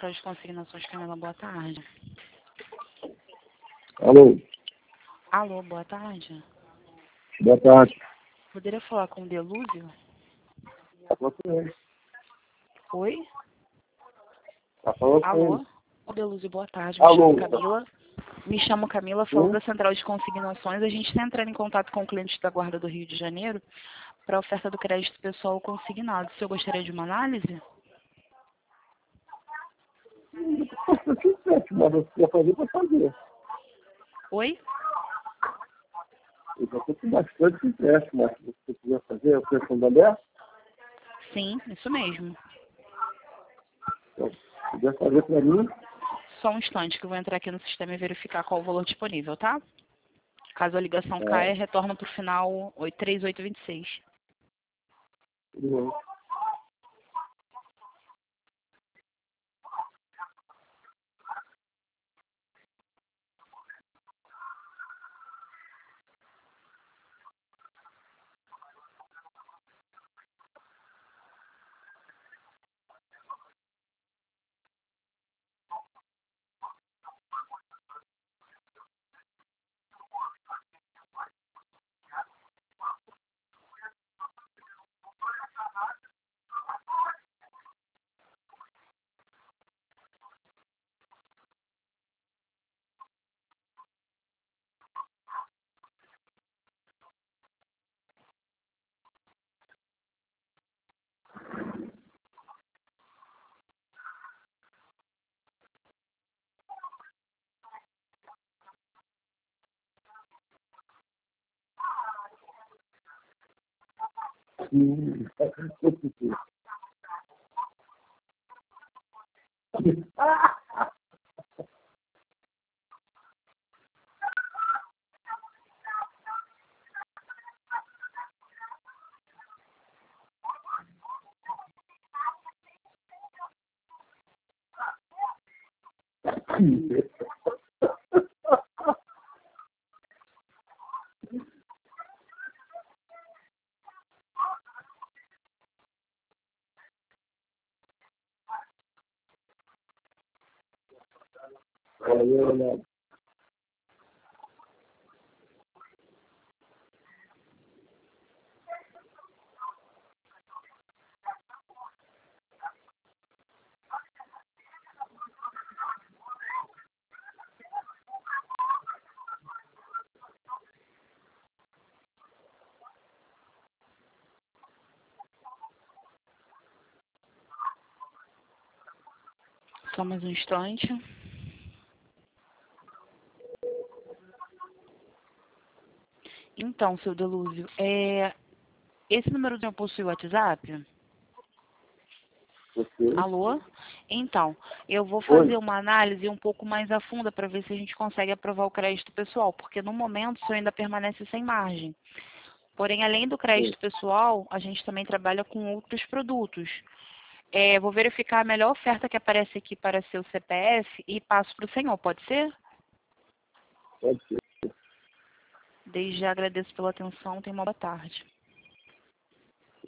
Central de Consignações, Camila, boa tarde. Alô, Alô, boa tarde. boa tarde. Poderia falar com o Delúzio? Tá falando com ele. Oi? Tá falando com Alô? ele. Ô, Delúzio, boa tarde. Alô. Me chamo Camila, falo Sim? da Central de Consignações. A gente está entrando em contato com clientes da Guarda do Rio de Janeiro para a oferta do crédito pessoal consignado. Se eu gostaria de uma análise? Se quiser, mas você quer fazer, pode fazer. Oi? Eu já estou com bastante interesse, mas se você quiser fazer, a questão da aberta, Sim, isso mesmo. então, se quiser fazer para mim, Só um instante que eu vou entrar aqui no sistema e verificar qual o valor disponível, tá? Caso a ligação caia, retorna para o final 3826. tudo bem. Sim. Olha, Só mais um instante. Então, seu Delúzio, esse número já possui WhatsApp? você. Alô? Então, eu vou Oi. fazer uma análise um pouco mais a fundo para ver se a gente consegue aprovar o crédito pessoal, porque no momento o senhor ainda permanece sem margem. Porém, além do crédito pessoal, a gente também trabalha com outros produtos. Vou verificar a melhor oferta que aparece aqui para seu CPF e passo para o senhor, pode ser? Pode ser. Desde já agradeço pela atenção, tenha uma boa tarde.